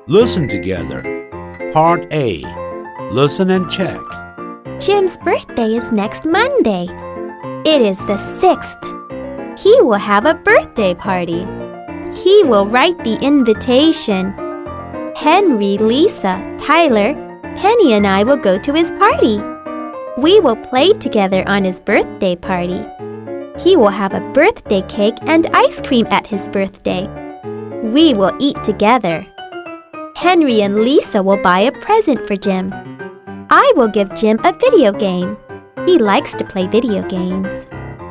Listen together. Part A. Listen and check. Jim's birthday is next Monday. It is the 6th. He will have a birthday party. He will write the invitation. Henry, Lisa, Tyler, Penny and I will go to his party. We will play together on his birthday party. He will have a birthday cake and ice cream at his birthday. We will eat together. Henry and Lisa will buy a present for Jim. I will give Jim a video game. He likes to play video games.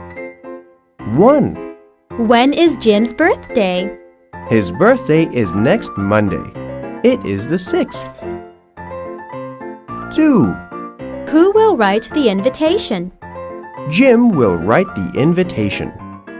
1. When is Jim's birthday? His birthday is next Monday. It is the 6th. 2. Who will write the invitation? Jim will write the invitation.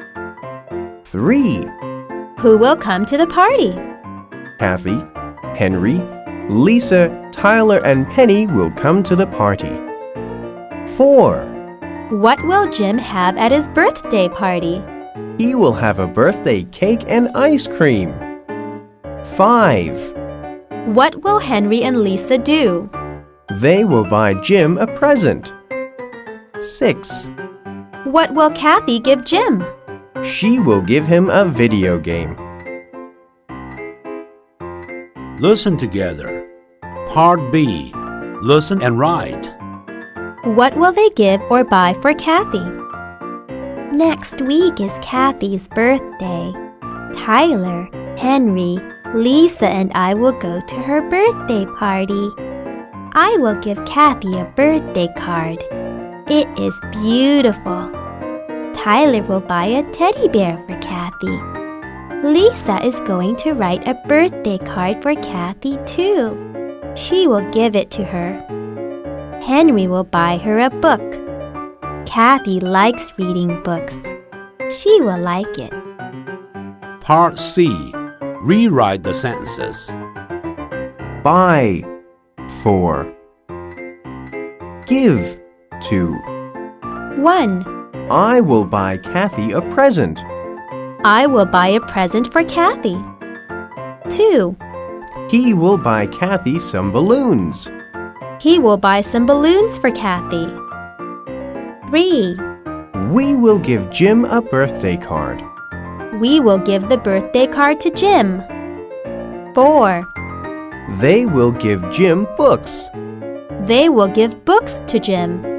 3. Who will come to the party? Kathy, Henry, Lisa, Tyler, and Penny will come to the party. 4. What will Jim have at his birthday party? He will have a birthday cake and ice cream. 5. What will Henry and Lisa do? They will buy Jim a present. 6. What will Kathy give Jim? She will give him a video game. Listen together. Part B. Listen and write. What will they give or buy for Kathy? Next week is Kathy's birthday. Tyler, Henry, Lisa, and I will go to her birthday party. I will give Kathy a birthday card. It is beautiful. Tyler will buy a teddy bear for Kathy. Lisa is going to write a birthday card for Kathy too. She will give it to her. Henry will buy her a book. Kathy likes reading books. She will like it. Part C. Rewrite the sentences. Buy for. Give to. 1. I will buy Kathy a present. I will buy a present for Kathy. 2. He will buy Kathy some balloons. He will buy some balloons for Kathy. 3. We will give Jim a birthday card. We will give the birthday card to Jim. 4. They will give Jim books. They will give books to Jim.